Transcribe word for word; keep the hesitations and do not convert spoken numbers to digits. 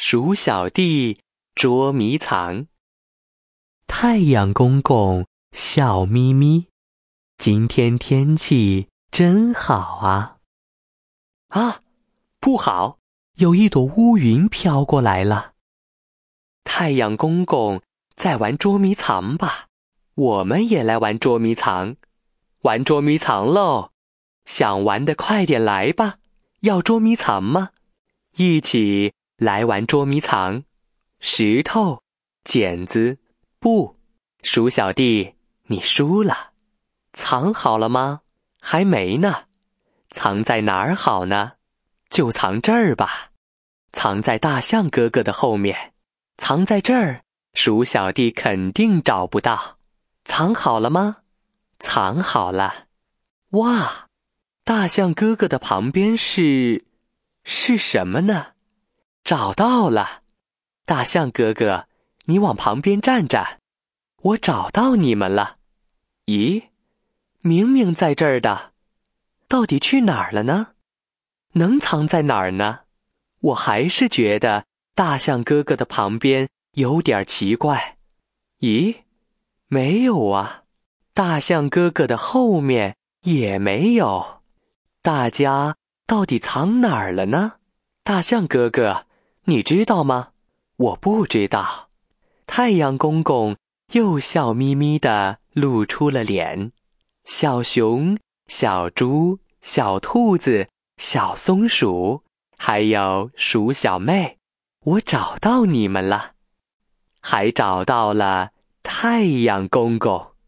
鼠小弟捉迷藏。太阳公公笑眯眯，今天天气真好啊！啊，不好，有一朵乌云飘过来了。太阳公公在玩捉迷藏吧？我们也来玩捉迷藏，玩捉迷藏喽！想玩的快点来吧！要捉迷藏吗？一起来玩捉迷藏。石头、剪子、布，鼠小弟，你输了。藏好了吗？还没呢。藏在哪儿好呢？就藏这儿吧。藏在大象哥哥的后面。藏在这儿，鼠小弟肯定找不到。藏好了吗？藏好了。哇，大象哥哥的旁边是是什么呢？找到了。大象哥哥，你往旁边站站。我找到你们了。咦，明明在这儿的，到底去哪儿了呢？能藏在哪儿呢？我还是觉得大象哥哥的旁边有点奇怪。咦，没有啊。大象哥哥的后面也没有。大家到底藏哪儿了呢？大象哥哥，你知道吗？我不知道。太阳公公又笑眯眯地露出了脸。小熊、小猪、小兔子、小松鼠，还有鼠小妹，我找到你们了，还找到了太阳公公。